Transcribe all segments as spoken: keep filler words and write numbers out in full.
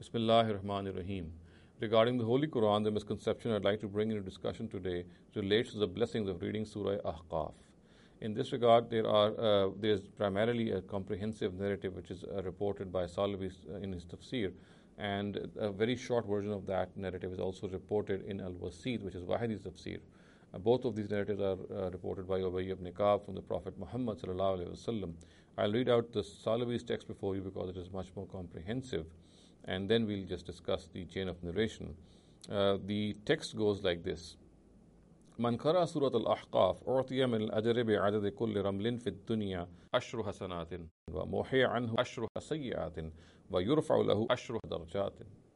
Bismillahir Rahmanir Rahim. Regarding the Holy Quran, the misconception I'd like to bring into discussion today relates to the blessings of reading Surah Ahqaf. In this regard, there are uh, there is primarily a comprehensive narrative which is uh, reported by Salabi in his tafsir, and a very short version of that narrative is also reported in Al-Wasit, which is Wahidi's tafsir. Uh, both of these narratives are uh, reported by Ubay ibn Ka'b from the Prophet Muhammad sallallahu alaihi wasallam. I'll read out the Salabi's text before you because it is much more comprehensive, and then we'll just discuss the chain of narration. Uh, the text goes like this. من قرأ سورة الأحقاف أعطي من الأجر بعدد كل رمل في الدنيا عشر حسنات ومحي عنه عشر سيئات ويرفع له عشر درجات.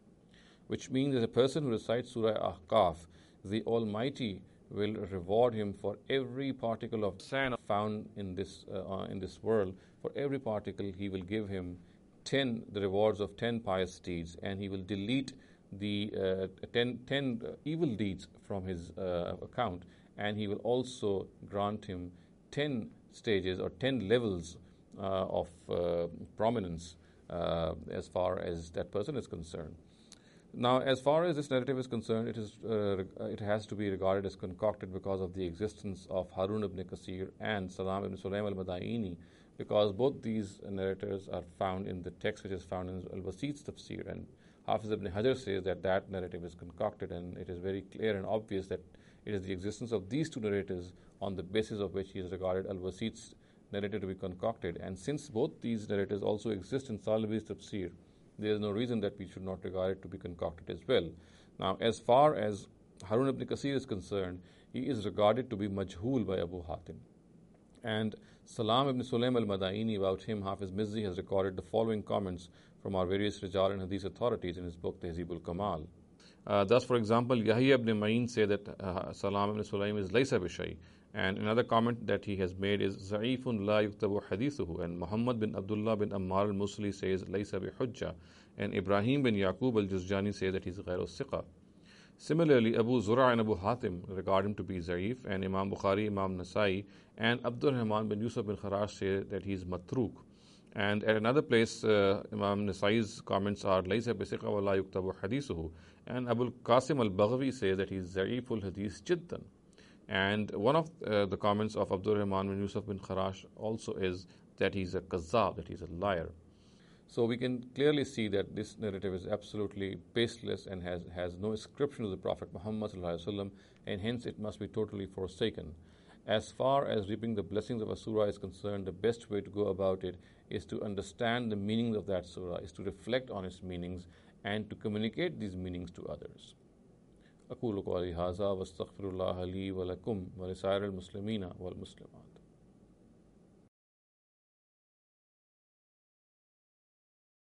Which means that a person who recites Surah Ahqaf, the Almighty will reward him for every particle of sand found in this uh, in this world. For every particle, he will give him ten the rewards of ten pious deeds, and he will delete the uh, ten, ten uh, evil deeds from his uh, account, and he will also grant him ten stages or ten levels uh, of uh, prominence uh, as far as that person is concerned. Now, as far as this narrative is concerned, it is uh, it has to be regarded as concocted because of the existence of Harun ibn Kasir and Salam ibn Sulaym al-Madaini, because both these narrators are found in the text which is found in Al-Wasit's tafsir, and Hafiz ibn Hajar says that that narrative is concocted, and it is very clear and obvious that it is the existence of these two narrators on the basis of which he has regarded Al-Wasit's narrative to be concocted. And since both these narrators also exist in Salabi's tafsir, there is no reason that we should not regard it to be concocted as well. Now, as far as Harun ibn Kasir is concerned, he is regarded to be majhul by Abu Hatim. And Salam ibn Sulaym al-Madaini, about him, Hafiz Mizzi has recorded the following comments from our various Rijal and Hadith authorities in his book Tehzib al-Kamal. Uh, thus, for example, Yahya ibn Ma'in said that uh, Salam ibn Sulaym is laysa bishay, and another comment that he has made is Za'ifun la yuktabu hadithuhu, and Muhammad bin Abdullah bin Ammar al-Musli says laysa bi hujja, and Ibrahim bin Yaqub al-Juzjani says that he is ghayru siqa. Similarly, Abu Zura and Abu Hatim regard him to be Za'if, and Imam Bukhari, Imam Nasai, and Abdul Rahman bin Yusuf bin Kharash say that he is matruk. And at another place, uh, Imam Nasai's comments are laysa bi siqa wa la yuktabu hadithuhu, and Abu Qasim al-Baghawi says that he is Za'iful hadith jiddan. And one of uh, the comments of Abdul Rahman bin Yusuf bin Kharash also is that he's a kazzab, that he's a liar. So we can clearly see that this narrative is absolutely baseless and has, has no ascription to the Prophet Muhammad sallallahu alaihi wasallam, and hence it must be totally forsaken. As far as reaping the blessings of a surah is concerned, the best way to go about it is to understand the meaning of that surah, is to reflect on its meanings, and to communicate these meanings to others. أقول قولي هذا واستغفر الله لي ولكم ولسائر المسلمين والمسلمات.